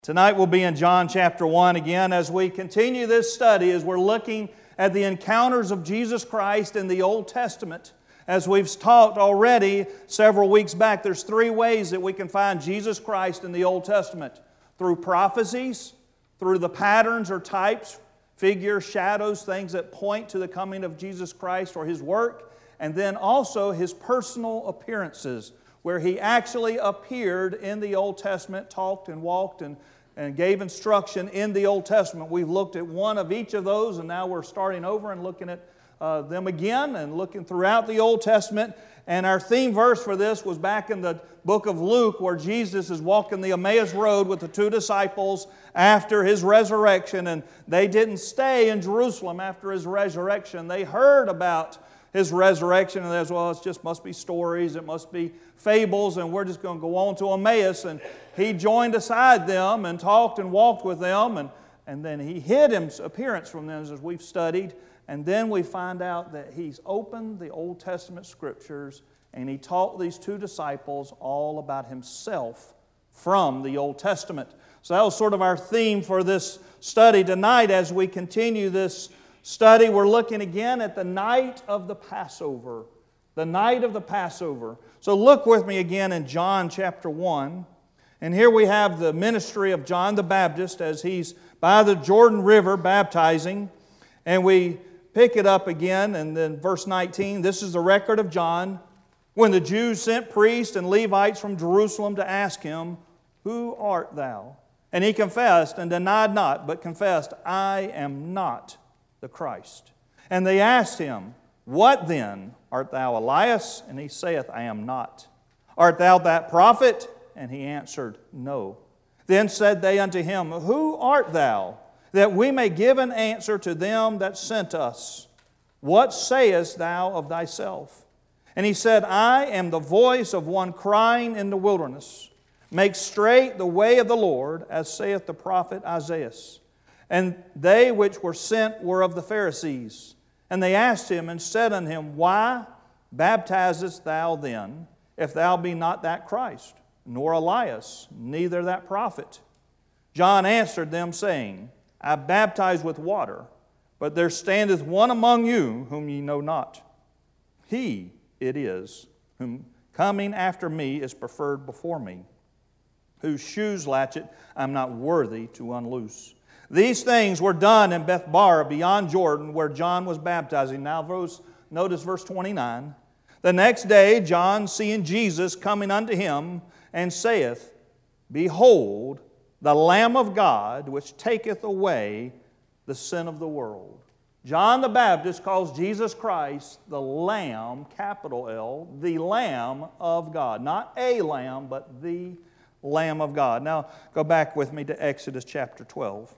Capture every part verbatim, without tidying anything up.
Tonight we'll be in John chapter one again as we continue this study, as we're looking at the encounters of Jesus Christ in the Old Testament. As we've talked already several weeks back, there's three ways that we can find Jesus Christ in the Old Testament. Through prophecies, through the patterns or types, figures, shadows, things that point to the coming of Jesus Christ or His work, and then also His personal appearances, where He actually appeared in the Old Testament, talked and walked and, and gave instruction in the Old Testament. We've looked at one of each of those, and now we're starting over and looking at uh, them again and looking throughout the Old Testament. And our theme verse for this was back in the book of Luke, where Jesus is walking the Emmaus Road with the two disciples after His resurrection, and they didn't stay in Jerusalem after His resurrection. They heard about His resurrection, and as well, it just must be stories, it must be fables, and we're just going to go on to Emmaus. And He joined aside them and talked and walked with them, and, and then He hid His appearance from them as we've studied. And then we find out that He's opened the Old Testament Scriptures and He taught these two disciples all about Himself from the Old Testament. So that was sort of our theme for this study tonight. As we continue this study, we're looking again at the night of the Passover. The night of the Passover. So look with me again in John chapter one. And here we have the ministry of John the Baptist as he's by the Jordan River baptizing. And we pick it up again, and then verse nineteen, this is the record of John. When the Jews sent priests and Levites from Jerusalem to ask him, "Who art thou?" And he confessed and denied not, but confessed, "I am not the Christ." And they asked him, "What then? Art thou Elias?" And he saith, "I am not." "Art thou that prophet?" And he answered, "No." Then said they unto him, "Who art thou? That we may give an answer to them that sent us. What sayest thou of thyself?" And he said, "I am the voice of one crying in the wilderness, Make straight the way of the Lord, as saith the prophet Isaiah. And they which were sent were of the Pharisees. And they asked him and said unto him, Why baptizest thou then, if thou be not that Christ, nor Elias, neither that prophet? John answered them, saying, I baptize with water, but there standeth one among you whom ye know not. He it is, whom coming after me is preferred before me, whose shoes latchet I am not worthy to unloose. These things were done in Bethbara beyond Jordan, where John was baptizing. Now verse, notice verse twenty-nine. The next day John, seeing Jesus coming unto him, and saith, Behold, the Lamb of God, which taketh away the sin of the world. John the Baptist calls Jesus Christ the Lamb, capital L, the Lamb of God. Not a lamb, but the Lamb of God. Now, go back with me to Exodus chapter twelve.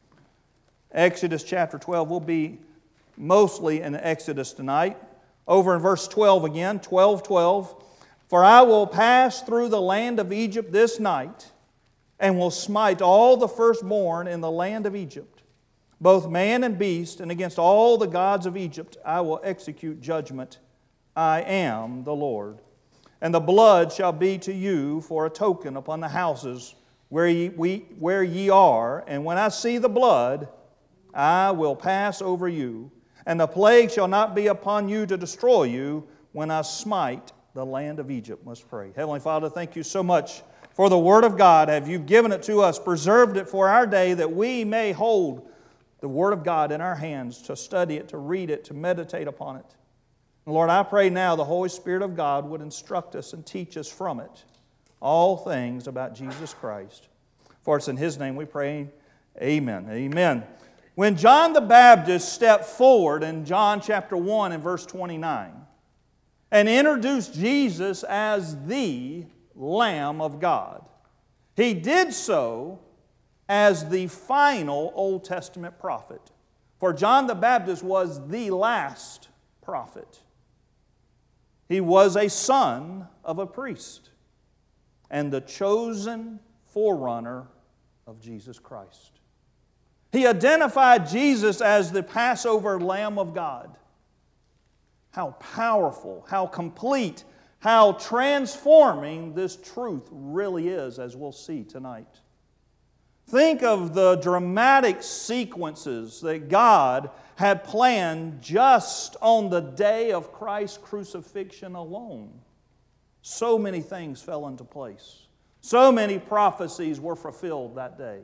Exodus chapter twelve, we'll be mostly in Exodus tonight. Over in verse twelve again, twelve twelve. For I will pass through the land of Egypt this night, and will smite all the firstborn in the land of Egypt, both man and beast, and against all the gods of Egypt I will execute judgment. I am the Lord. And the blood shall be to you for a token upon the houses where ye, we, where ye are, and when I see the blood, I will pass over you, and the plague shall not be upon you to destroy you when I smite the land of Egypt. Let's pray. Heavenly Father, thank you so much for the Word of God. Have you given it to us, preserved it for our day, that we may hold the Word of God in our hands, to study it, to read it, to meditate upon it. And Lord, I pray now the Holy Spirit of God would instruct us and teach us from it all things about Jesus Christ. For it's in His name we pray. Amen. Amen. When John the Baptist stepped forward in John chapter one and verse twenty-nine and introduced Jesus as the Lamb of God, He did so as the final Old Testament prophet. For John the Baptist was the last prophet. He was a son of a priest and the chosen forerunner of Jesus Christ. He identified Jesus as the Passover Lamb of God. How powerful, how complete, how transforming this truth really is, as we'll see tonight. Think of the dramatic sequences that God had planned just on the day of Christ's crucifixion alone. So many things fell into place. So many prophecies were fulfilled that day.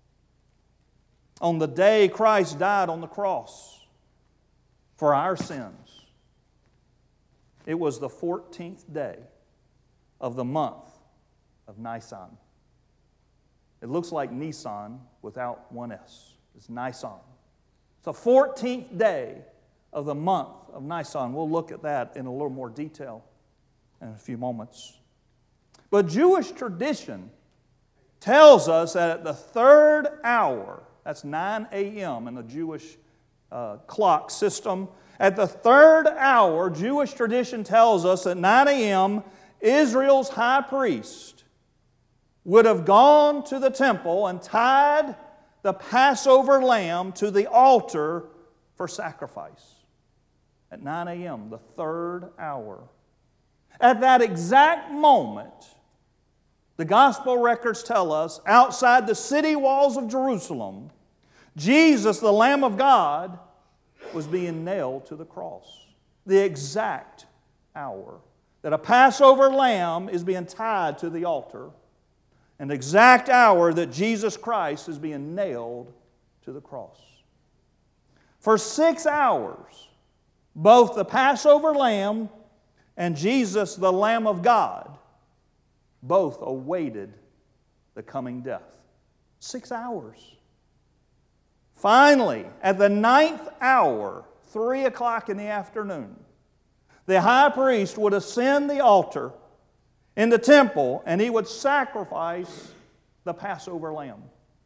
On the day Christ died on the cross for our sins, it was the fourteenth day of the month of Nisan. It looks like Nisan without one S. It's Nisan. It's the fourteenth day of the month of Nisan. We'll look at that in a little more detail in a few moments. But Jewish tradition tells us that at the third hour, that's nine a.m. in the Jewish uh, clock system, at the third hour, Jewish tradition tells us at nine a.m., Israel's high priest would have gone to the temple and tied the Passover lamb to the altar for sacrifice. At nine a.m., the third hour. At that exact moment, the gospel records tell us, outside the city walls of Jerusalem, Jesus, the Lamb of God, was being nailed to the cross. The exact hour that a Passover lamb is being tied to the altar, and the exact hour that Jesus Christ is being nailed to the cross. For six hours, both the Passover lamb and Jesus, the Lamb of God, both awaited the coming death. Six hours. Finally, at the ninth hour, three o'clock in the afternoon, the high priest would ascend the altar in the temple and he would sacrifice the Passover lamb.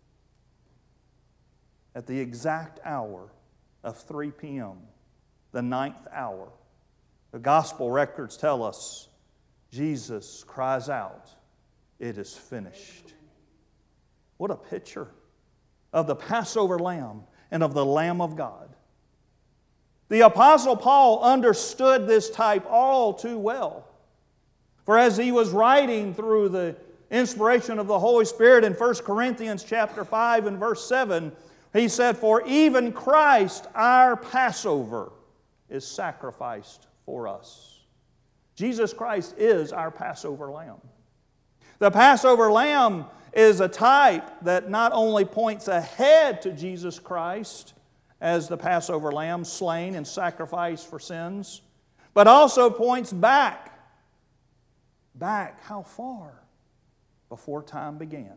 At the exact hour of three p.m., the ninth hour, the gospel records tell us Jesus cries out, "It is finished." What a picture of the Passover lamb and of the Lamb of God. The Apostle Paul understood this type all too well. For as he was writing through the inspiration of the Holy Spirit in First Corinthians chapter five and verse seven, he said, "For even Christ, our Passover, is sacrificed for us." Jesus Christ is our Passover lamb. The Passover lamb is a type that not only points ahead to Jesus Christ as the Passover lamb slain and sacrificed for sins, but also points back. Back how far? Before time began.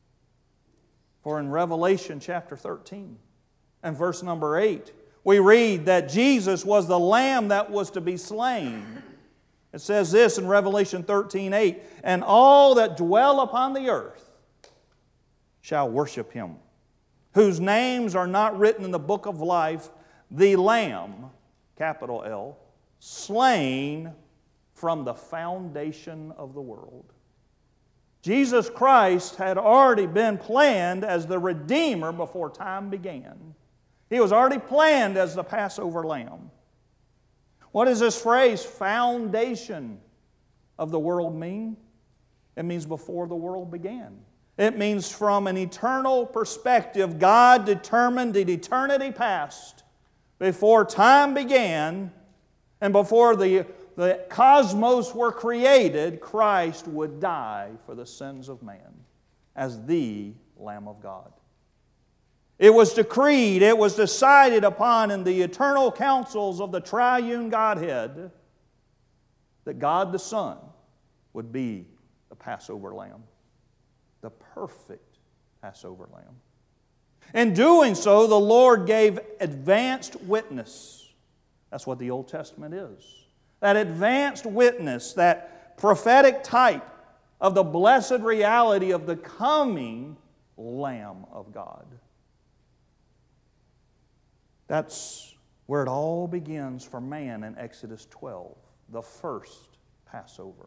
For in Revelation chapter thirteen and verse number eight, we read that Jesus was the lamb that was to be slain. It says this in Revelation thirteen eight, "And all that dwell upon the earth shall worship Him, whose names are not written in the book of life, the Lamb," capital L, "slain from the foundation of the world." Jesus Christ had already been planned as the Redeemer before time began. He was already planned as the Passover lamb. What does this phrase, foundation of the world, mean? It means before the world began. It means from an eternal perspective, God determined in eternity past, before time began and before the, the cosmos were created, Christ would die for the sins of man as the Lamb of God. It was decreed, it was decided upon in the eternal councils of the triune Godhead that God the Son would be the Passover lamb, the perfect Passover lamb. In doing so, the Lord gave advanced witness. That's what the Old Testament is. That advanced witness, that prophetic type of the blessed reality of the coming Lamb of God. That's where it all begins for man in Exodus twelve, the first Passover.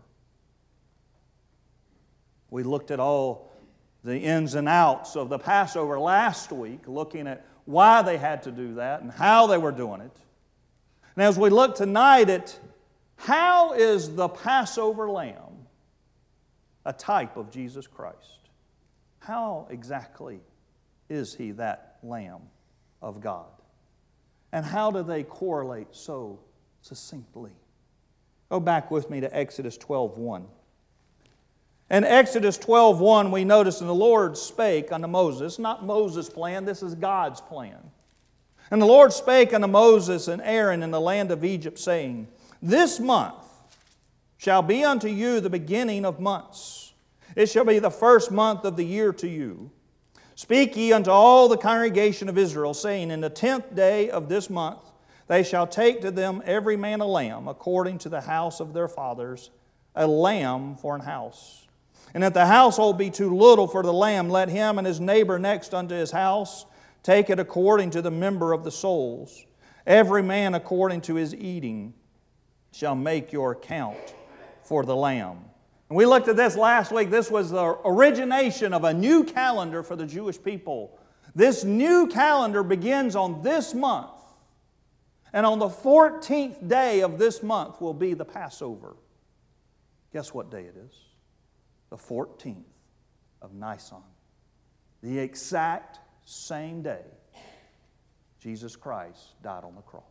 We looked at all the ins and outs of the Passover last week, looking at why they had to do that and how they were doing it. And as we look tonight at how is the Passover lamb a type of Jesus Christ? how exactly is He that Lamb of God? And how do they correlate so succinctly? Go back with me to Exodus twelve one. In Exodus twelve one, we notice, and the Lord spake unto Moses. Not Moses' plan, this is God's plan. And the Lord spake unto Moses and Aaron in the land of Egypt, saying, This month shall be unto you the beginning of months. It shall be the first month of the year to you. Speak ye unto all the congregation of Israel, saying, In the tenth day of this month they shall take to them every man a lamb, according to the house of their fathers, a lamb for an house. And if the household be too little for the lamb, let him and his neighbor next unto his house take it according to the member of the souls. Every man according to his eating shall make your account for the lamb. And we looked at this last week. This was the origination of a new calendar for the Jewish people. This new calendar begins on this month. And on the fourteenth day of this month will be the Passover. Guess what day it is? The fourteenth of Nisan. The exact same day Jesus Christ died on the cross.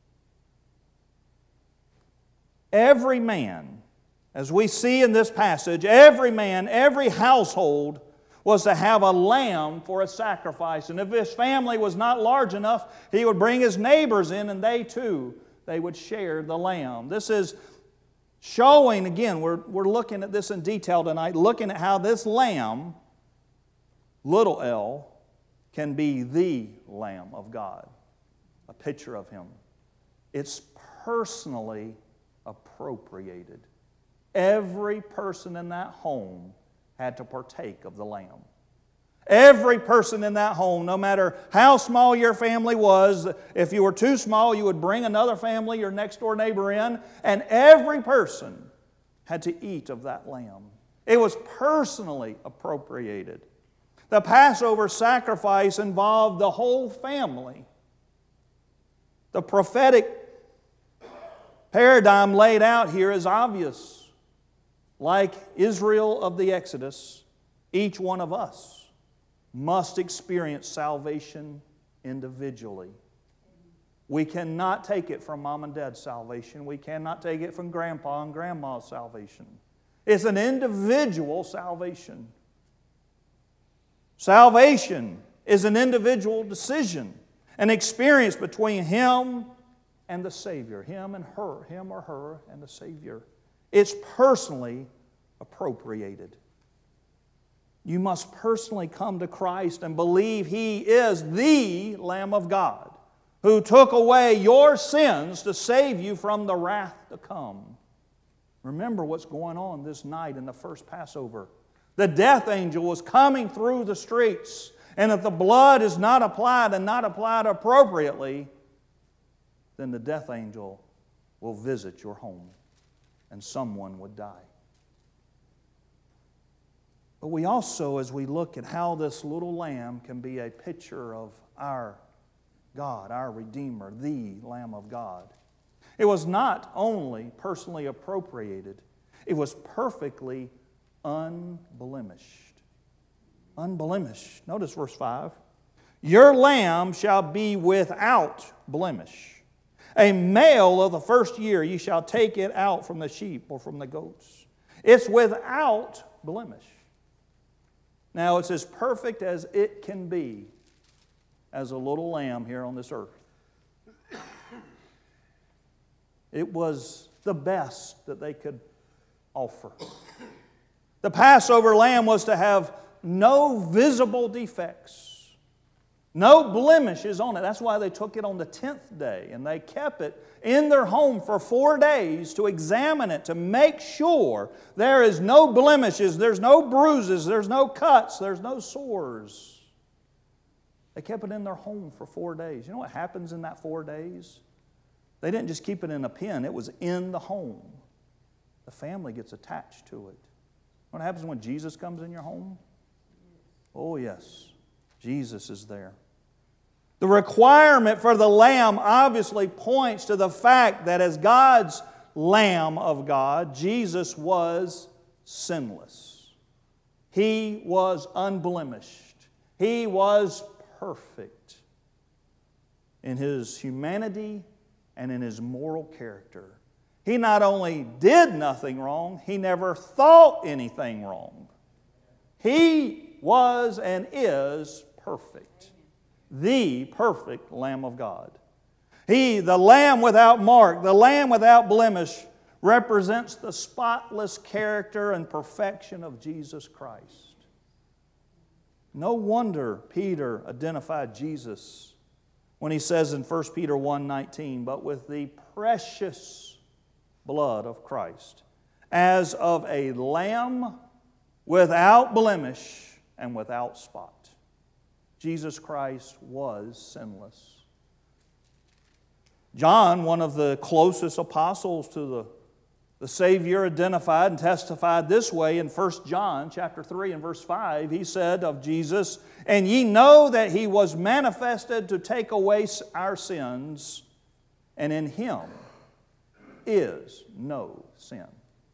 Every man, as we see in this passage, every man, every household was to have a lamb for a sacrifice. And if his family was not large enough, he would bring his neighbors in, and they too, they would share the lamb. This is showing, again, we're, we're looking at this in detail tonight, looking at how this lamb, little l, can be the Lamb of God, a picture of Him. It's personally appropriated. Every person in that home had to partake of the lamb. Every person in that home, no matter how small your family was, if you were too small, you would bring another family, your next door neighbor in, and every person had to eat of that lamb. It was personally appropriated. The Passover sacrifice involved the whole family. The prophetic paradigm laid out here is obvious. Like Israel of the Exodus, each one of us must experience salvation individually. We cannot take it from mom and dad's salvation. We cannot take it from grandpa and grandma's salvation. It's an individual salvation. Salvation is an individual decision, an experience between him and the Savior, him and her, him or her and the Savior. It's personally appropriated. You must personally come to Christ and believe He is the Lamb of God who took away your sins to save you from the wrath to come. Remember what's going on this night in the first Passover. The death angel was coming through the streets, and if the blood is not applied and not applied appropriately, then the death angel will visit your home and someone would die. But we also, as we look at how this little lamb can be a picture of our God, our Redeemer, the Lamb of God, it was not only personally appropriated, it was perfectly unblemished. Unblemished. Notice verse five. Your lamb shall be without blemish. A male of the first year, you shall take it out from the sheep or from the goats. It's without blemish. Now, it's as perfect as it can be as a little lamb here on this earth. It was the best that they could offer. The Passover lamb was to have no visible defects. No blemishes on it. That's why they took it on the tenth day. And they kept it in their home for four days to examine it, to make sure there is no blemishes, there's no bruises, there's no cuts, there's no sores. They kept it in their home for four days. You know what happens in that four days? They didn't just keep it in a pen. It was in the home. The family gets attached to it. What happens when Jesus comes in your home? Oh, yes. Jesus is there. The requirement for the lamb obviously points to the fact that as God's Lamb of God, Jesus was sinless. He was unblemished. He was perfect in His humanity and in His moral character. He not only did nothing wrong, He never thought anything wrong. He was and is perfect. The perfect Lamb of God. He, the Lamb without mark, the Lamb without blemish, represents the spotless character and perfection of Jesus Christ. No wonder Peter identified Jesus when he says in First Peter one nineteen, but with the precious blood of Christ, as of a lamb without blemish and without spot. Jesus Christ was sinless. John, one of the closest apostles to the, the Savior, identified and testified this way in First John chapter three and verse five. He said of Jesus, "And ye know that He was manifested to take away our sins, and in Him is no sin."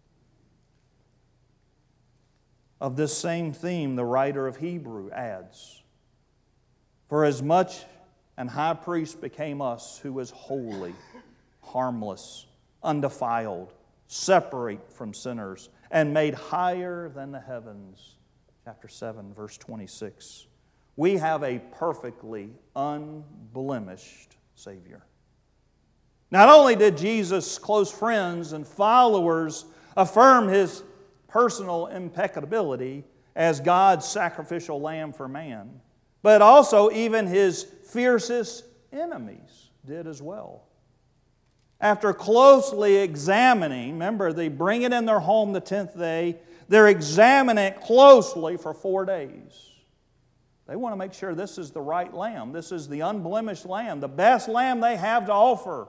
Of this same theme, the writer of Hebrew adds, "For as much an high priest became us who is holy, harmless, undefiled, separate from sinners, and made higher than the heavens." Chapter seven, verse twenty-six. We have a perfectly unblemished Savior. Not only did Jesus' close friends and followers affirm His personal impeccability as God's sacrificial lamb for man, but also even His fiercest enemies did as well. After closely examining, remember, they bring it in their home the tenth day, they're examining it closely for four days. They want to make sure this is the right lamb. This is the unblemished lamb, the best lamb they have to offer.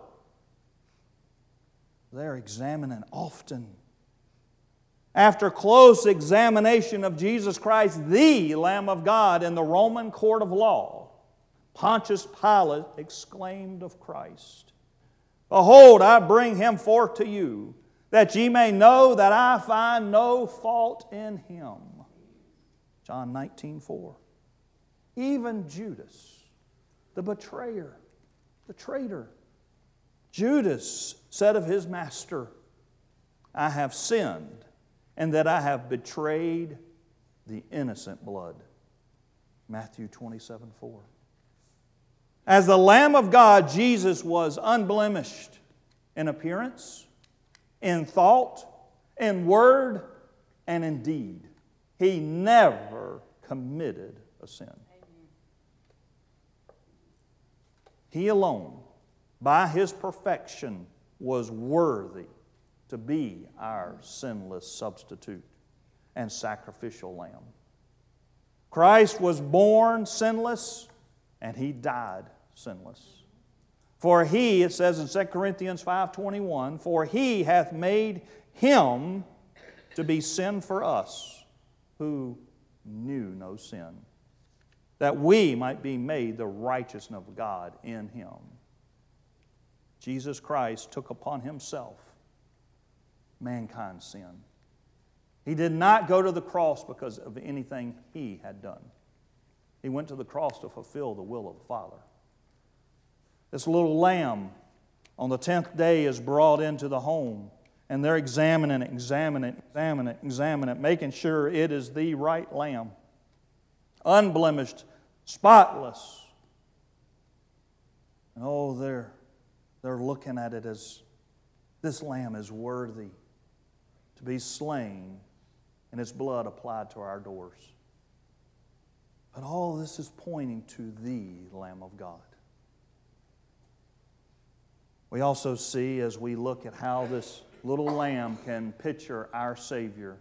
They're examining often. After close examination of Jesus Christ, the Lamb of God, in the Roman court of law, Pontius Pilate exclaimed of Christ, "Behold, I bring Him forth to you, that ye may know that I find no fault in Him." John nineteen four. Even Judas, the betrayer, the traitor, Judas said of his master, "I have sinned, and that I have betrayed the innocent blood." Matthew twenty-seven four. As the Lamb of God, Jesus was unblemished in appearance, in thought, in word, and in deed. He never committed a sin. He alone, by His perfection, was worthy to be our sinless substitute and sacrificial lamb. Christ was born sinless, and He died sinless. For He, it says in Second Corinthians five twenty-one, "For He hath made Him to be sin for us, who knew no sin, that we might be made the righteousness of God in Him." Jesus Christ took upon Himself mankind's sin. He did not go to the cross because of anything He had done. He went to the cross to fulfill the will of the Father. This little lamb on the tenth day is brought into the home, and they're examining it, examining it, examining it, examining it, making sure it is the right lamb. Unblemished, spotless. And oh, they're, they're looking at it as this lamb is worthy to be slain and its blood applied to our doors. But all this is pointing to the Lamb of God. We also see, as we look at how this little lamb can picture our Savior,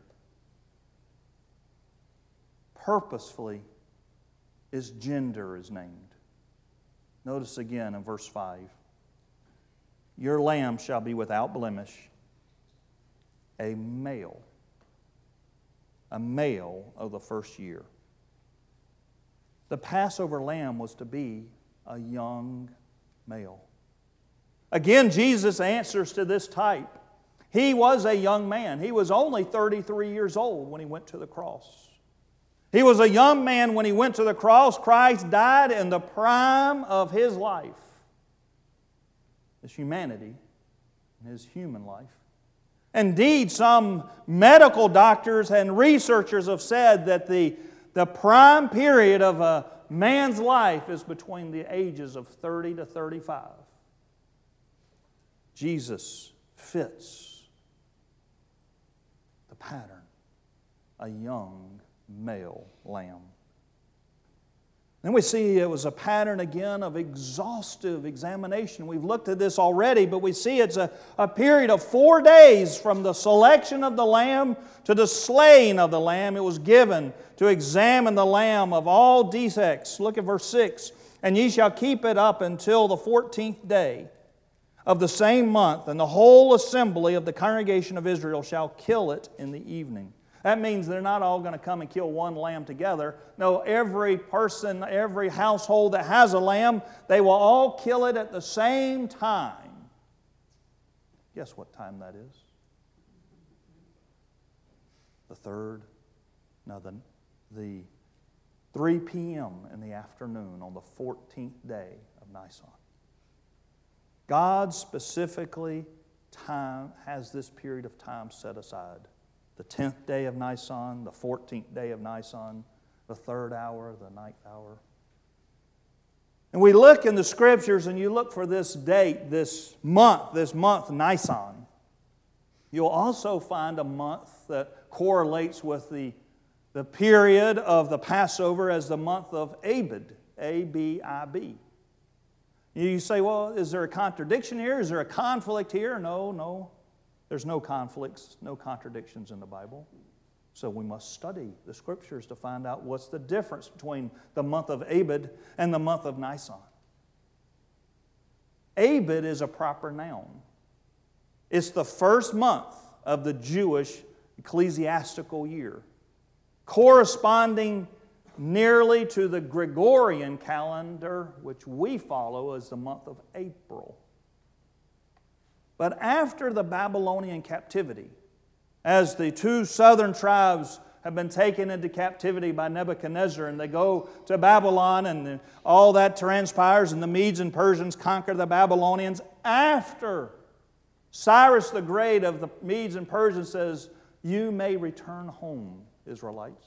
purposefully His gender is named. Notice again in verse five, "Your lamb shall be without blemish, a male, a male of the first year." The Passover lamb was to be a young male. Again, Jesus answers to this type. He was a young man. He was only thirty-three years old when He went to the cross. He was a young man when He went to the cross. Christ died in the prime of His life, His humanity and His human life. Indeed, some medical doctors and researchers have said that the, the prime period of a man's life is between the ages of thirty to thirty-five. Jesus fits the pattern, a young male lamb. Then we see it was a pattern again of exhaustive examination. We've looked at this already, but we see it's a, a period of four days from the selection of the lamb to the slaying of the lamb. It was given to examine the lamb of all defects. Look at verse six. And ye shall keep it up until the fourteenth day of the same month, and the whole assembly of the congregation of Israel shall kill it in the evening. That means they're not all going to come and kill one lamb together. No, every person, every household that has a lamb, they will all kill it at the same time. Guess what time that is? The third, no, the, the three p.m. in the afternoon on the fourteenth day of Nisan. God specifically time has this period of time set aside. The tenth day of Nisan, the fourteenth day of Nisan, the third hour, the ninth hour. And we look in the Scriptures and you look for this date, this month, this month, Nisan. You'll also find a month that correlates with the, the period of the Passover as the month of Abib, A B I B. You say, well, is there a contradiction here? Is there a conflict here? No, no. There's no conflicts, no contradictions in the Bible. So we must study the Scriptures to find out what's the difference between the month of Abib and the month of Nisan. Abib is a proper noun. It's the first month of the Jewish ecclesiastical year, corresponding nearly to the Gregorian calendar, which we follow as the month of April. But after the Babylonian captivity, as the two southern tribes have been taken into captivity by Nebuchadnezzar, and they go to Babylon, and all that transpires, and the Medes and Persians conquer the Babylonians. After Cyrus the Great of the Medes and Persians says, you may return home, Israelites.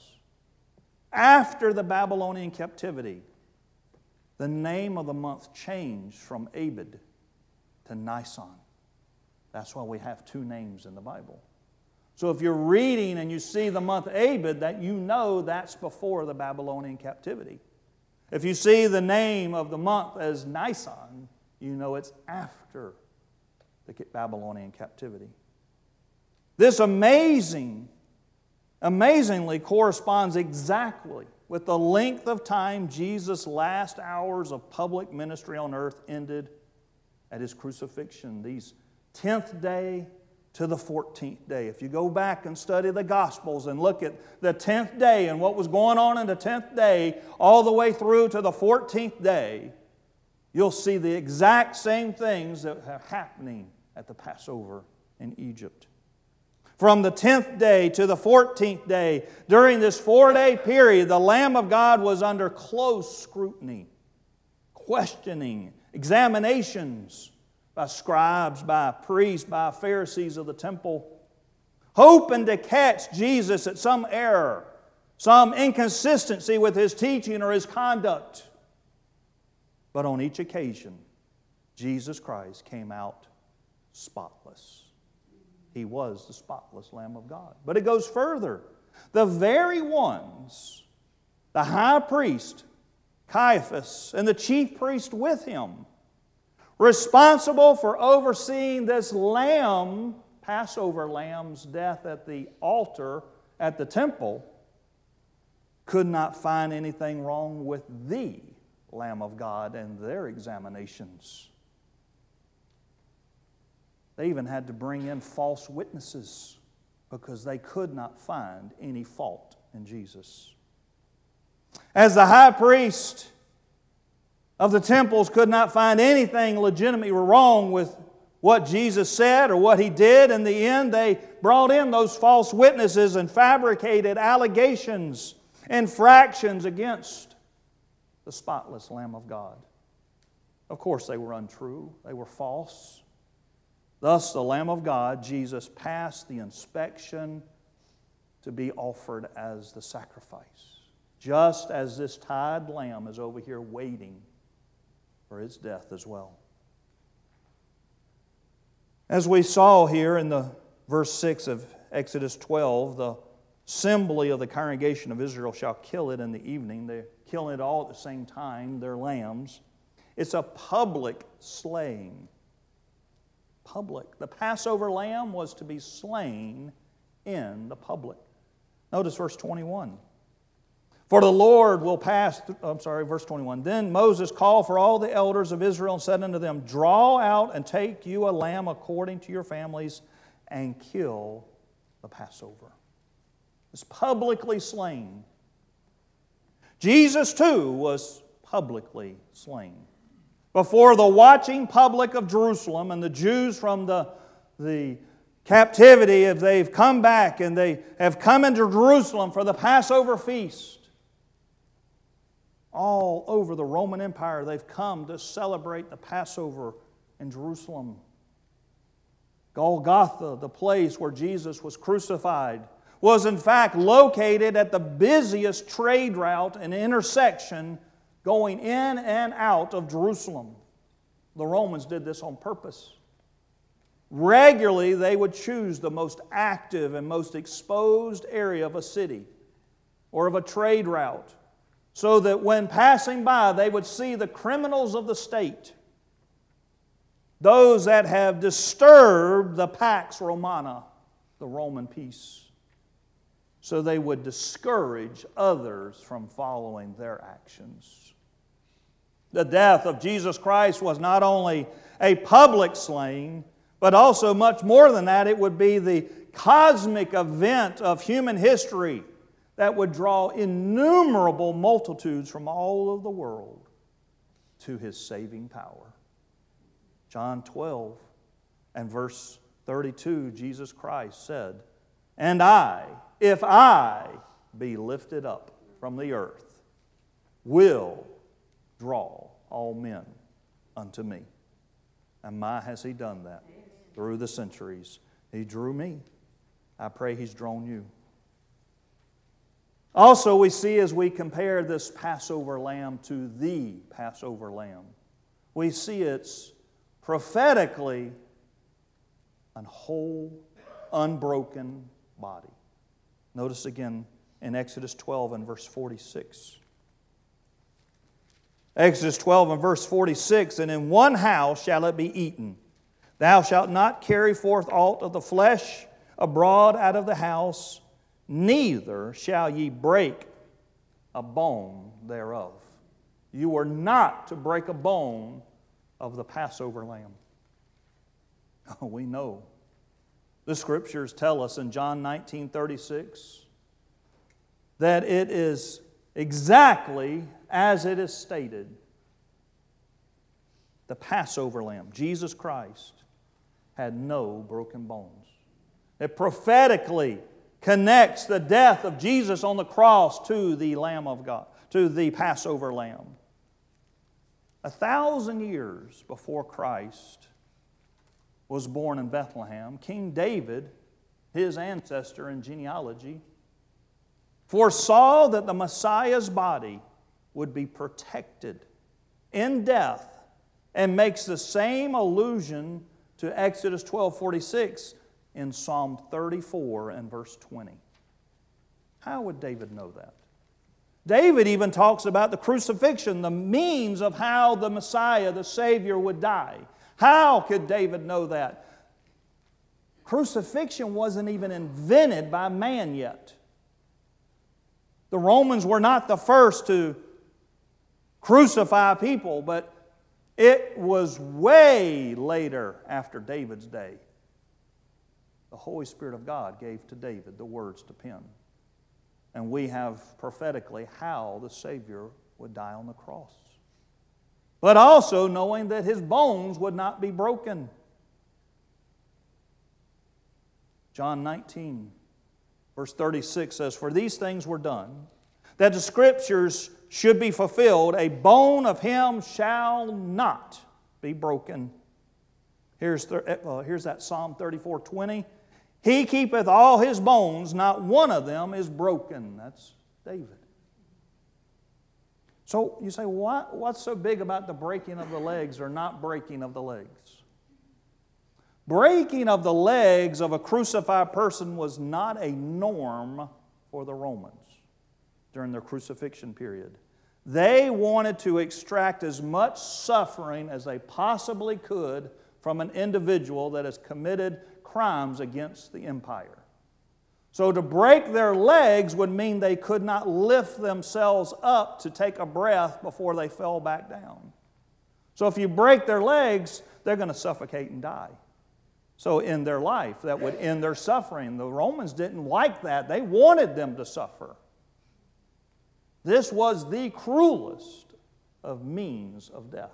After the Babylonian captivity, the name of the month changed from Abib to Nisan. That's why we have two names in the Bible. So if you're reading and you see the month Abib, that you know that's before the Babylonian captivity. If you see the name of the month as Nisan, you know it's after the Babylonian captivity. This amazing, amazingly corresponds exactly with the length of time Jesus' last hours of public ministry on earth ended at His crucifixion. These tenth day to the fourteenth day. If you go back and study the Gospels and look at the tenth day and what was going on in the tenth day all the way through to the fourteenth day, you'll see the exact same things that are happening at the Passover in Egypt. From the tenth day to the fourteenth day, during this four-day period, the Lamb of God was under close scrutiny, questioning, examinations, by scribes, by priests, by Pharisees of the temple, hoping to catch Jesus at some error, some inconsistency with His teaching or His conduct. But on each occasion, Jesus Christ came out spotless. He was the spotless Lamb of God. But it goes further. The very ones, the high priest, Caiaphas, and the chief priest with him, responsible for overseeing this lamb, Passover lamb's death at the altar at the temple, could not find anything wrong with the Lamb of God and their examinations. They even had to bring in false witnesses because they could not find any fault in Jesus. As the high priest of the temples could not find anything legitimately wrong with what Jesus said or what He did, in the end they brought in those false witnesses and fabricated allegations infractions against the spotless Lamb of God. Of course, they were untrue. They were false. Thus, the Lamb of God, Jesus, passed the inspection to be offered as the sacrifice. Just as this tied lamb is over here waiting for its death as well. As we saw here in the verse six of Exodus twelve, the assembly of the congregation of Israel shall kill it in the evening. They're killing it all at the same time, their lambs. It's a public slaying. Public. The Passover lamb was to be slain in the public. Notice verse twenty-one. For the Lord will pass, th- I'm sorry, verse twenty-one. Then Moses called for all the elders of Israel and said unto them, draw out and take you a lamb according to your families and kill the Passover. It's publicly slain. Jesus too was publicly slain. Before the watching public of Jerusalem and the Jews from the, the captivity, if they've come back and they have come into Jerusalem for the Passover feast, all over the Roman Empire, they've come to celebrate the Passover in Jerusalem. Golgotha, the place where Jesus was crucified, was in fact located at the busiest trade route and intersection going in and out of Jerusalem. The Romans did this on purpose. Regularly, they would choose the most active and most exposed area of a city or of a trade route, so that when passing by, they would see the criminals of the state, those that have disturbed the Pax Romana, the Roman peace. So they would discourage others from following their actions. The death of Jesus Christ was not only a public slaying, but also much more than that, it would be the cosmic event of human history that would draw innumerable multitudes from all of the world to His saving power. John twelve and verse thirty-two, Jesus Christ said, and I, if I be lifted up from the earth, will draw all men unto me. And my, has He done that through the centuries. He drew me. I pray He's drawn you. Also, we see as we compare this Passover lamb to the Passover lamb, we see it's prophetically an whole, unbroken body. Notice again in Exodus twelve and verse forty-six. Exodus twelve and verse forty-six, and in one house shall it be eaten. Thou shalt not carry forth aught of the flesh abroad out of the house, neither shall ye break a bone thereof. You are not to break a bone of the Passover lamb. Oh, we know. The Scriptures tell us in John nineteen thirty-six that it is exactly as it is stated. The Passover lamb, Jesus Christ, had no broken bones. It prophetically connects the death of Jesus on the cross to the Lamb of God, to the Passover lamb. A thousand years before Christ was born in Bethlehem, King David, his ancestor in genealogy, foresaw that the Messiah's body would be protected in death, and makes the same allusion to Exodus twelve forty-six in Psalm thirty-four and verse twenty. How would David know that? David even talks about the crucifixion, the means of how the Messiah, the Savior, would die. How could David know that? Crucifixion wasn't even invented by man yet. The Romans were not the first to crucify people, but it was way later after David's day. The Holy Spirit of God gave to David the words to pen. And we have prophetically how the Savior would die on the cross. But also knowing that His bones would not be broken. John nineteen, verse thirty-six says, for these things were done, that the Scriptures should be fulfilled, a bone of him shall not be broken. Here's, the, uh, here's that Psalm thirty-four twenty. He keepeth all his bones, not one of them is broken. That's David. So you say, what, what's so big about the breaking of the legs or not breaking of the legs? Breaking of the legs of a crucified person was not a norm for the Romans during their crucifixion period. They wanted to extract as much suffering as they possibly could from an individual that has committed crimes against the empire. So to break their legs would mean they could not lift themselves up to take a breath before they fell back down. So if you break their legs, they're going to suffocate and die. So in their life, that would end their suffering. The Romans didn't like that. They wanted them to suffer. This was the cruelest of means of death.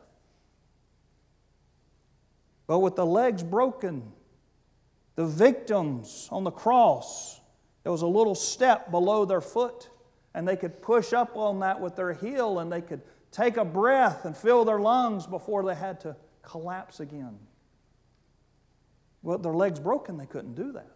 But with the legs broken, the victims on the cross, there was a little step below their foot, and they could push up on that with their heel, and they could take a breath and fill their lungs before they had to collapse again. With their legs broken, they couldn't do that.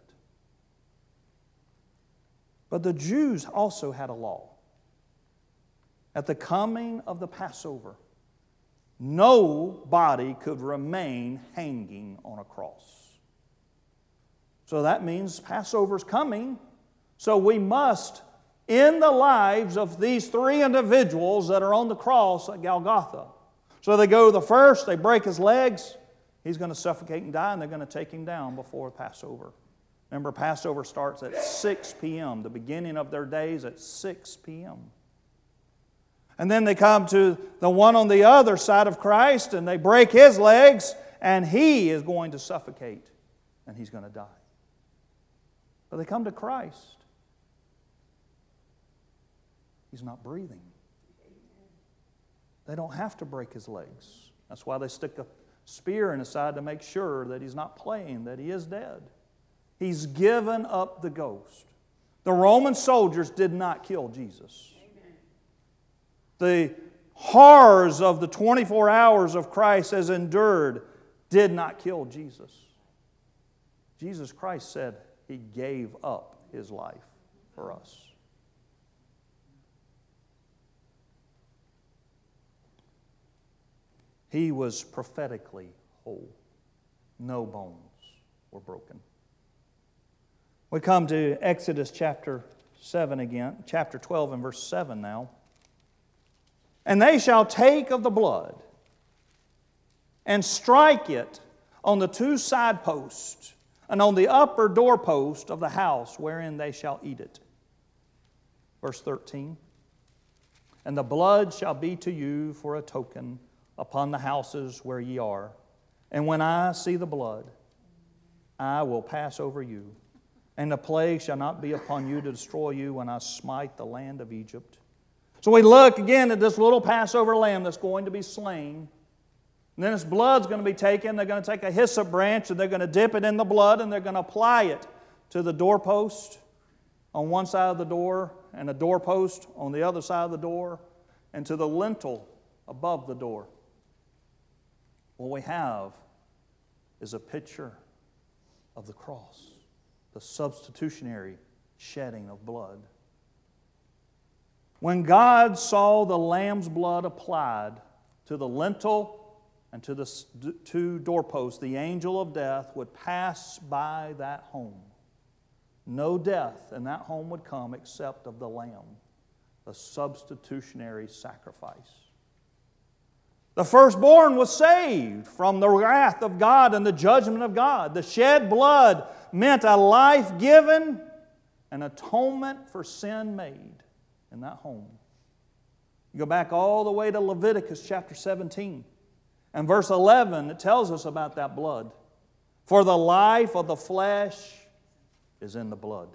But the Jews also had a law. At the coming of the Passover, no body could remain hanging on a cross. So that means Passover's coming, so we must end the lives of these three individuals that are on the cross at Golgotha. So they go the first, they break his legs, he's going to suffocate and die, and they're going to take him down before Passover. Remember, Passover starts at six p.m., the beginning of their days at six p.m. And then they come to the one on the other side of Christ, and they break his legs, and he is going to suffocate, and he's going to die. But they come to Christ. He's not breathing. They don't have to break his legs. That's why they stick a spear in his side to make sure that he's not playing, that he is dead. He's given up the ghost. The Roman soldiers did not kill Jesus. The horrors of the twenty-four hours of Christ as endured did not kill Jesus. Jesus Christ said he gave up his life for us. He was prophetically whole. No bones were broken. We come to Exodus chapter seven again, chapter twelve and verse seven now. And they shall take of the blood and strike it on the two side posts and on the upper doorpost of the house wherein they shall eat it. Verse thirteen. And the blood shall be to you for a token upon the houses where ye are. And when I see the blood, I will pass over you. And the plague shall not be upon you to destroy you when I smite the land of Egypt. So we look again at this little Passover lamb that's going to be slain. And then its blood's going to be taken. They're going to take a hyssop branch and they're going to dip it in the blood and they're going to apply it to the doorpost on one side of the door and a doorpost on the other side of the door and to the lintel above the door. What we have is a picture of the cross, the substitutionary shedding of blood. When God saw the lamb's blood applied to the lintel and to the two doorposts, the angel of death would pass by that home. No death in that home would come except of the lamb, the substitutionary sacrifice. The firstborn was saved from the wrath of God and the judgment of God. The shed blood meant a life given, an atonement for sin made in that home. You go back all the way to Leviticus chapter seventeen. And verse eleven, it tells us about that blood. For the life of the flesh is in the blood.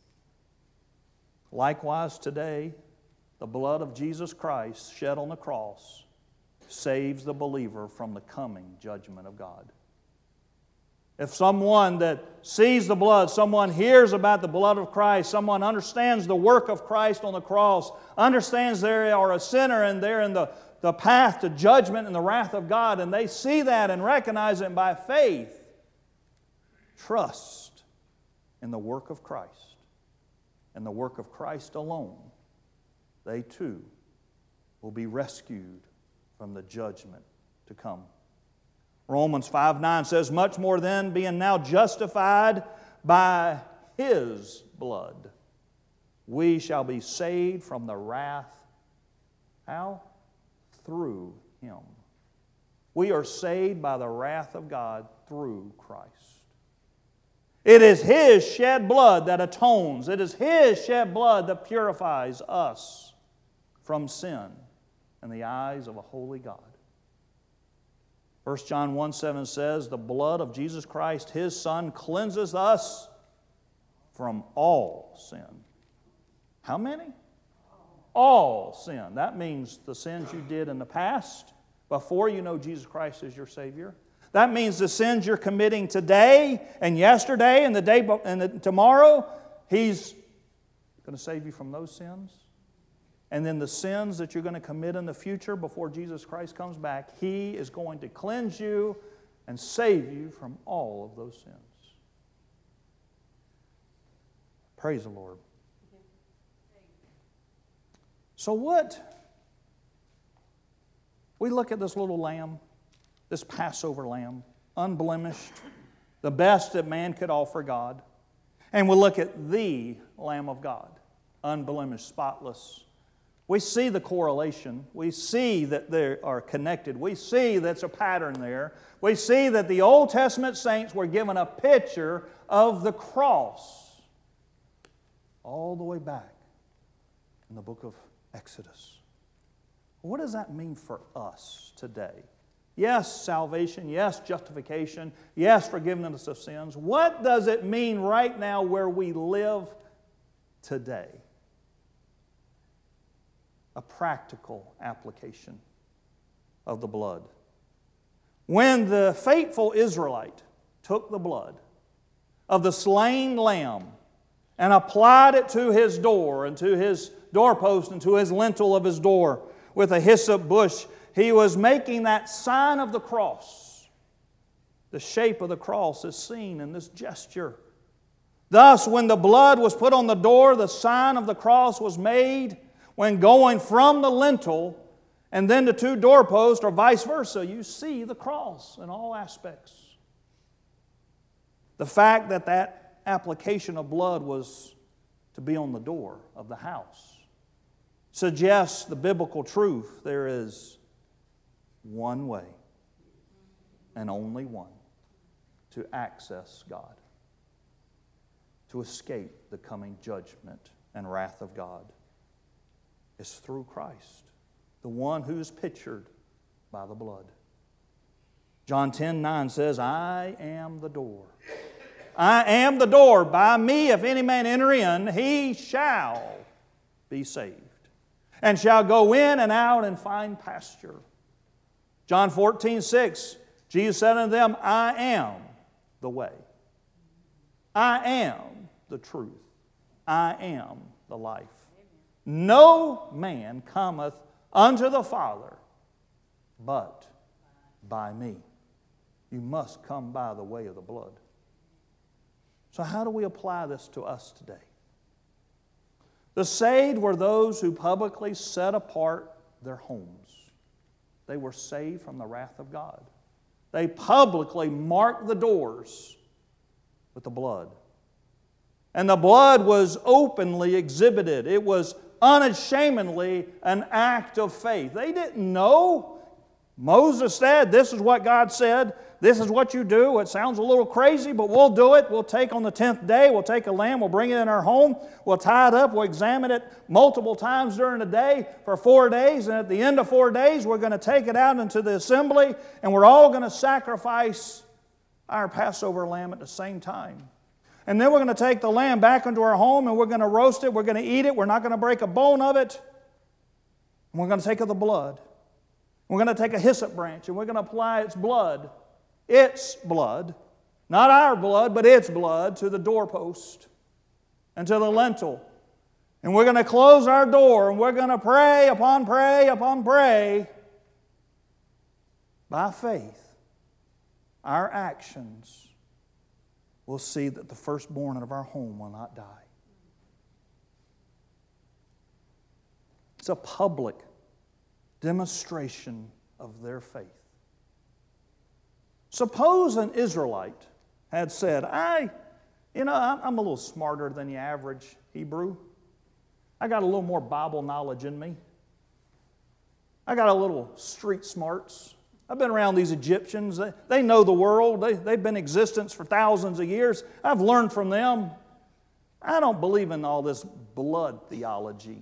Likewise today, the blood of Jesus Christ shed on the cross saves the believer from the coming judgment of God. If someone that sees the blood, someone hears about the blood of Christ, someone understands the work of Christ on the cross, understands they are a sinner and they're in the, the path to judgment and the wrath of God, and they see that and recognize it, and by faith trust in the work of Christ and the work of Christ alone, they too will be rescued from the judgment to come. Romans five nine says, much more then, being now justified by His blood, we shall be saved from the wrath. How? Through Him. We are saved by the wrath of God through Christ. It is His shed blood that atones. It is His shed blood that purifies us from sin in the eyes of a holy God. First John one seven says, the blood of Jesus Christ, His Son, cleanses us from all sin. How many? All sin. That means the sins you did in the past, before you know Jesus Christ as your Savior. That means the sins you're committing today and yesterday and the day and the, tomorrow. He's going to save you from those sins. And then the sins that you're going to commit in the future before Jesus Christ comes back, He is going to cleanse you and save you from all of those sins. Praise the Lord. So what? We look at this little lamb, this Passover lamb, unblemished, the best that man could offer God. And we look at the Lamb of God, unblemished, spotless. We see the correlation. We see that they are connected. We see that's a pattern there. We see that the Old Testament saints were given a picture of the cross all the way back in the book of Exodus. What does that mean for us today? Yes, salvation. Yes, justification. Yes, forgiveness of sins. What does it mean right now where we live today? A practical application of the blood. When the faithful Israelite took the blood of the slain lamb and applied it to his door and to his doorpost and to his lintel of his door with a hyssop bush, he was making that sign of the cross. The shape of the cross is seen in this gesture. Thus, when the blood was put on the door, the sign of the cross was made. When going from the lintel and then to two doorposts or vice versa, you see the cross in all aspects. The fact that that application of blood was to be on the door of the house suggests the biblical truth. There is one way and only one to access God, to escape the coming judgment and wrath of God. Is through Christ, the one who is pictured by the blood. John ten nine says, I am the door. I am the door. By me, if any man enter in, he shall be saved, and shall go in and out and find pasture. John fourteen six, Jesus said unto them, I am the way. I am the truth. I am the life. No man cometh unto the Father but by me. You must come by the way of the blood. So how do we apply this to us today? The saved were those who publicly set apart their homes. They were saved from the wrath of God. They publicly marked the doors with the blood. And the blood was openly exhibited. It was unashamedly an act of faith. They didn't know. Moses said, this is what God said. This is what you do. It sounds a little crazy, but we'll do it. We'll take on the tenth day, we'll take a lamb, we'll bring it in our home, we'll tie it up, we'll examine it multiple times during the day for four days, and at the end of four days, we're going to take it out into the assembly, and we're all going to sacrifice our Passover lamb at the same time. And then we're going to take the lamb back into our home and we're going to roast it. We're going to eat it. We're not going to break a bone of it. And we're going to take of the blood. We're going to take a hyssop branch and we're going to apply its blood, its blood, not our blood, but its blood, to the doorpost and to the lintel. And we're going to close our door and we're going to pray upon pray upon pray. By faith, our actions will see that the firstborn of our home will not die. It's a public demonstration of their faith. Suppose an Israelite had said, I, you know, I'm a little smarter than the average Hebrew. I got a little more Bible knowledge in me. I got a little street smarts. I've been around these Egyptians. They, they know the world. They, they've been in existence for thousands of years. I've learned from them. I don't believe in all this blood theology.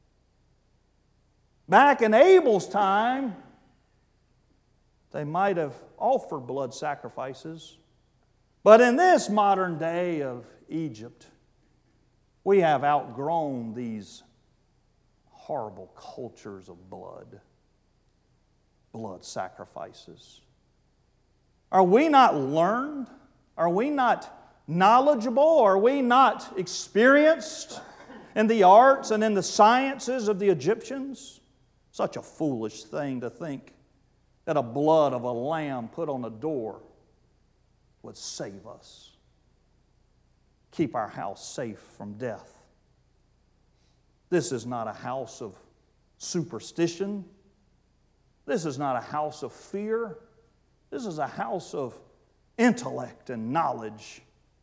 Back in Abel's time, they might have offered blood sacrifices. But in this modern day of Egypt, we have outgrown these horrible cultures of blood. Blood sacrifices. Are we not learned? Are we not knowledgeable? Are we not experienced in the arts and in the sciences of the Egyptians? Such a foolish thing to think that a blood of a lamb put on a door would save us. Keep our house safe from death. This is not a house of superstition. This is not a house of fear. This is a house of intellect and knowledge.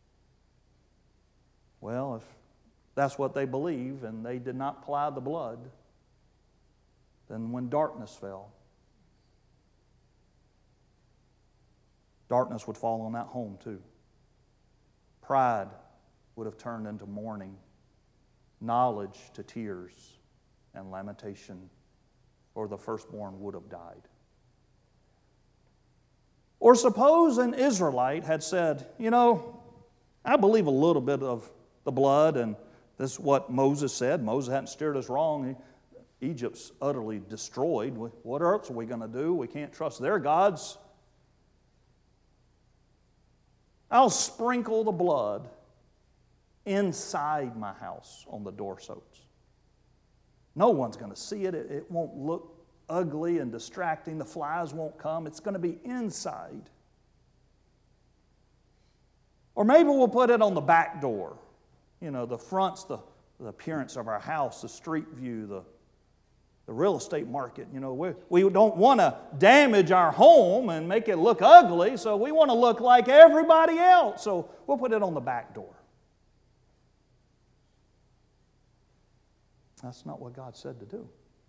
Well, if that's what they believe and they did not apply the blood, then when darkness fell, darkness would fall on that home too. Pride would have turned into mourning, knowledge to tears and lamentation, or the firstborn would have died. Or suppose an Israelite had said, you know, I believe a little bit of the blood, and this is what Moses said. Moses hadn't steered us wrong. Egypt's utterly destroyed. What else are we going to do? We can't trust their gods. I'll sprinkle the blood inside my house on the doorstones. No one's going to see it. it. It won't look ugly and distracting. The flies won't come. It's going to be inside. Or maybe we'll put it on the back door. You know, the front's the, the appearance of our house, the street view, the, the real estate market. You know, we, we don't want to damage our home and make it look ugly, so we want to look like everybody else. So we'll put it on the back door. That's not what God said to do.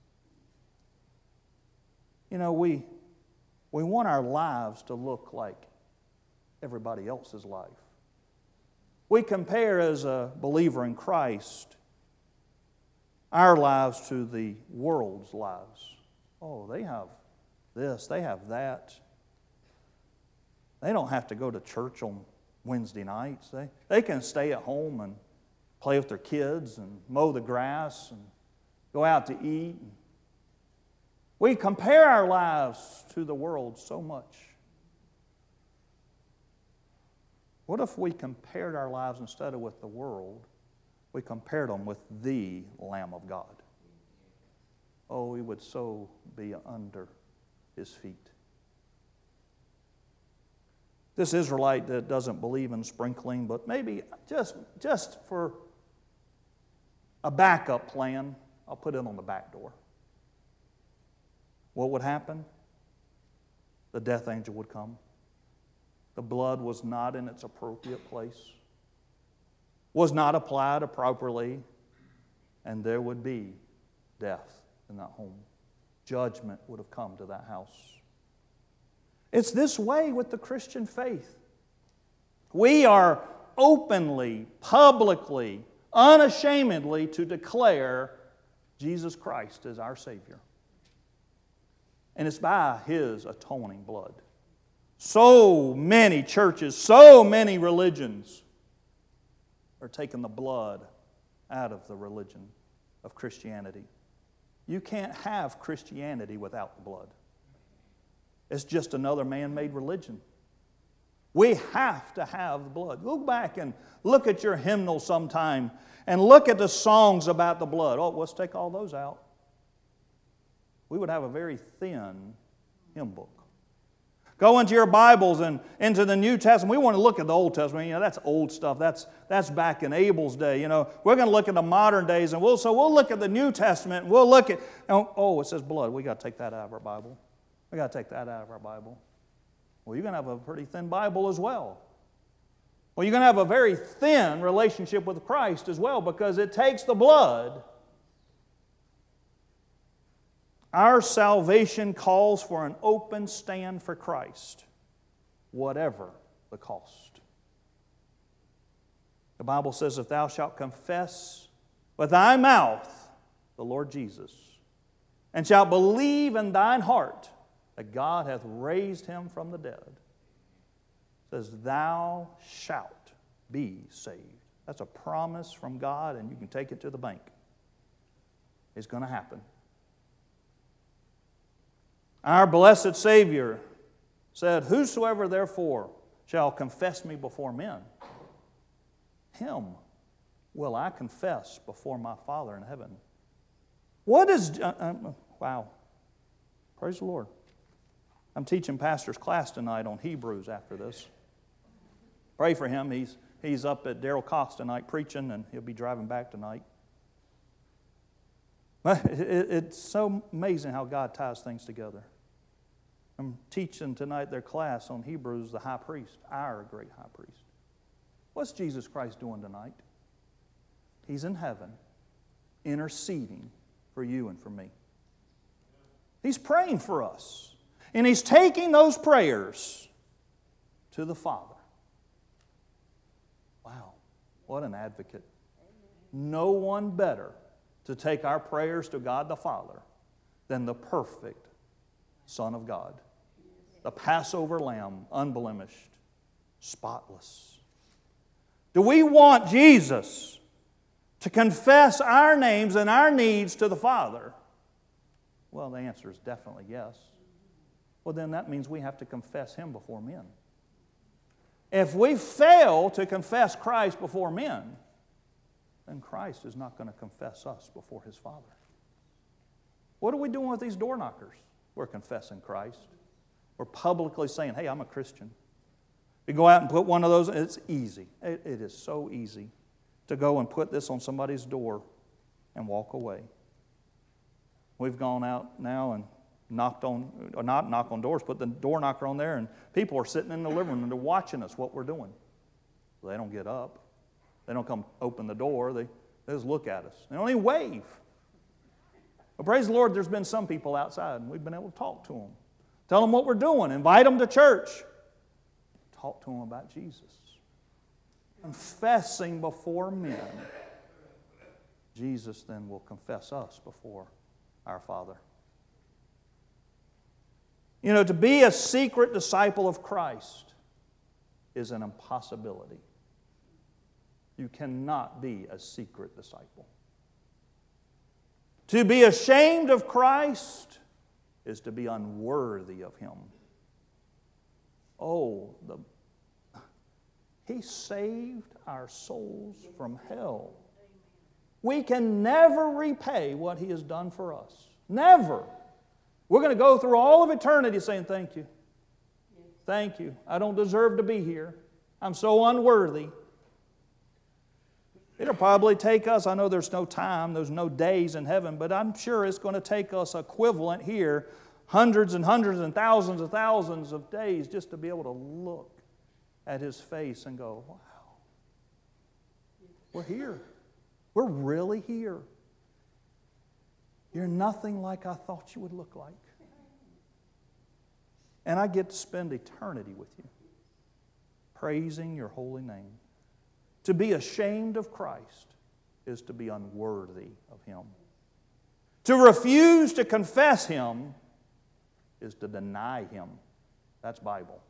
You know, we, we want our lives to look like everybody else's life. We compare, as a believer in Christ, our lives to the world's lives. Oh, they have this, they have that. They don't have to go to church on Wednesday nights. They, they can stay at home and play with their kids and mow the grass and go out to eat. We compare our lives to the world so much. What if we compared our lives, instead of with the world, we compared them with the Lamb of God? Oh, we would so be under His feet. This Israelite that doesn't believe in sprinkling, but maybe just, just for a backup plan, I'll put it on the back door. What would happen? The death angel would come. The blood was not in its appropriate place, was not applied appropriately, and there would be death in that home. Judgment would have come to that house. It's this way with the Christian faith. We are openly, publicly, unashamedly to declare Jesus Christ as our Savior. And it's by His atoning blood. So many churches, so many religions are taking the blood out of the religion of Christianity. You can't have Christianity without the blood. It's just another man-made religion. We have to have the blood. Go back and look at your hymnal sometime and look at the songs about the blood. Oh, let's take all those out. We would have a very thin hymn book. Go into your Bibles and into the New Testament. We want to look at the Old Testament. You know, that's old stuff. That's, that's back in Abel's day. You know, we're going to look at the modern days, and we'll so we'll look at the New Testament, and we'll look at, oh, it says blood. We got to take that out of our Bible. We got to take that out of our Bible. Well, you're going to have a pretty thin Bible as well. Well, you're going to have a very thin relationship with Christ as well, because it takes the blood. Our salvation calls for an open stand for Christ, whatever the cost. The Bible says, if thou shalt confess with thy mouth the Lord Jesus, and shalt believe in thine heart that God hath raised him from the dead, it says, thou shalt be saved. That's a promise from God, and you can take it to the bank. It's going to happen. Our blessed Savior said, whosoever therefore shall confess me before men, him will I confess before my Father in heaven. What is, uh, uh, wow, praise the Lord. I'm teaching pastor's class tonight on Hebrews after this. Pray for him. He's, he's up at Darrell Cox tonight preaching, and he'll be driving back tonight. It's so amazing how God ties things together. I'm teaching tonight their class on Hebrews, the high priest, our great high priest. What's Jesus Christ doing tonight? He's in heaven, interceding for you and for me. He's praying for us. And He's taking those prayers to the Father. Wow, what an advocate. No one better to take our prayers to God the Father than the perfect Son of God. The Passover lamb, unblemished, spotless. Do we want Jesus to confess our names and our needs to the Father? Well, the answer is definitely yes. Well, then that means we have to confess Him before men. If we fail to confess Christ before men, then Christ is not going to confess us before His Father. What are we doing with these door knockers? We're confessing Christ. We're publicly saying, hey, I'm a Christian. You go out and put one of those, it's easy. It, it is so easy to go and put this on somebody's door and walk away. We've gone out now and knocked on, or not knock on doors, put the door knocker on there, and people are sitting in the living room and they're watching us, what we're doing. They don't get up. They don't come open the door. They, they just look at us. They don't even wave. But praise the Lord, there's been some people outside, and we've been able to talk to them. Tell them what we're doing. Invite them to church. Talk to them about Jesus. Confessing before men. Jesus then will confess us before our Father. You know, to be a secret disciple of Christ is an impossibility. You cannot be a secret disciple. To be ashamed of Christ is to be unworthy of Him. Oh, the, He saved our souls from hell. We can never repay what He has done for us. Never. We're going to go through all of eternity saying, thank you. Thank you. I don't deserve to be here. I'm so unworthy. It'll probably take us, I know there's no time, there's no days in heaven, but I'm sure it's going to take us equivalent here, hundreds and hundreds and thousands and thousands of days just to be able to look at His face and go, wow, we're here. We're really here. You're nothing like I thought you would look like. And I get to spend eternity with you, praising your holy name. To be ashamed of Christ is to be unworthy of Him. To refuse to confess Him is to deny Him. That's Bible.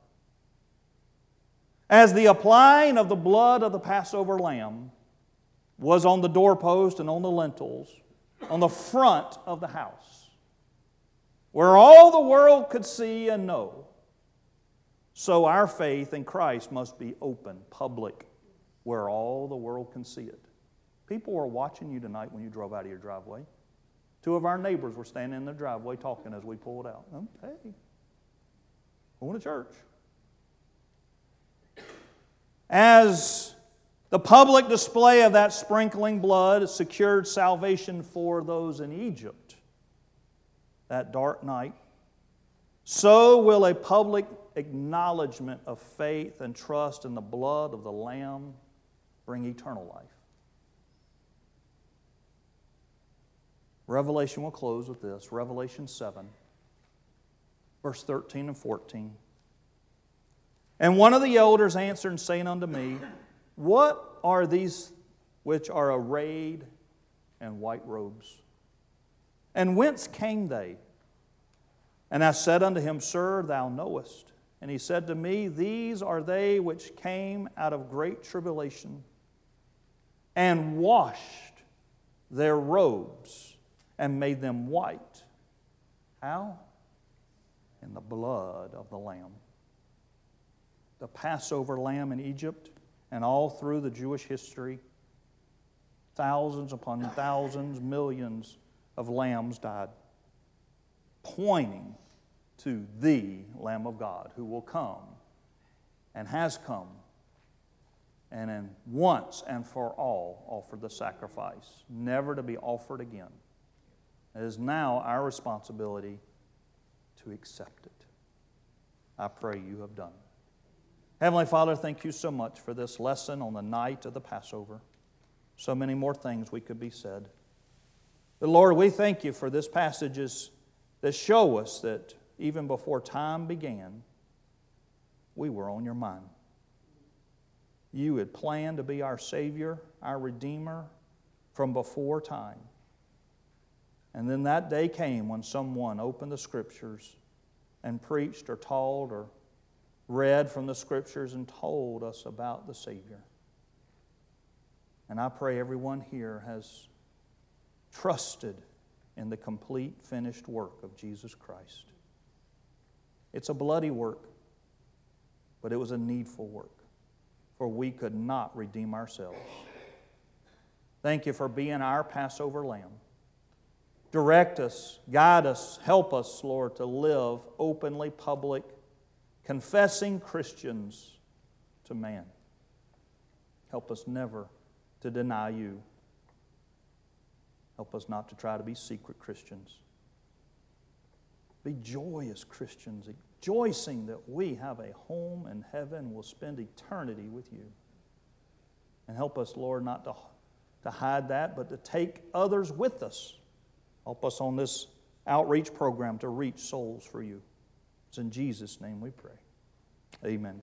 As the applying of the blood of the Passover lamb was on the doorpost and on the lintels, on the front of the house, where all the world could see and know, So our faith in Christ must be open, public, where all the world can see it. People were watching you tonight when you drove out of your driveway. Two of our neighbors were standing in the driveway talking as we pulled out. Oh, hey, going to church. As the public display of that sprinkling blood secured salvation for those in Egypt that dark night, so will a public acknowledgement of faith and trust in the blood of the Lamb bring eternal life. Revelation will close with this. Revelation seven, verse thirteen and fourteen. And one of the elders answered and saying unto me, What are these which are arrayed in white robes? And whence came they? And I said unto him, Sir, thou knowest. And he said to me, These are they which came out of great tribulation, and washed their robes, and made them white. How? In the blood of the Lamb. The Passover lamb in Egypt and all through the Jewish history, thousands upon thousands, millions of lambs died, pointing to the Lamb of God who will come and has come and in once and for all offered the sacrifice, never to be offered again. It is now our responsibility to accept it. I pray you have done. Heavenly Father, thank you so much for this lesson on the night of the Passover. So many more things we could be said. But Lord, we thank you for this passages that show us that even before time began, we were on your mind. You had planned to be our Savior, our Redeemer from before time. And then that day came when someone opened the Scriptures and preached or taught or read from the Scriptures and told us about the Savior. And I pray everyone here has trusted in the complete finished work of Jesus Christ. It's a bloody work, but it was a needful work, for we could not redeem ourselves. Thank you for being our Passover lamb. Direct us, guide us, help us, Lord, to live openly, public, confessing Christians to man. Help us never to deny you. Help us not to try to be secret Christians. Be joyous Christians, rejoicing that we have a home in heaven and will spend eternity with you. And help us, Lord, not to, to hide that, but to take others with us. Help us on this outreach program to reach souls for you. It's in Jesus' name we pray. Amen.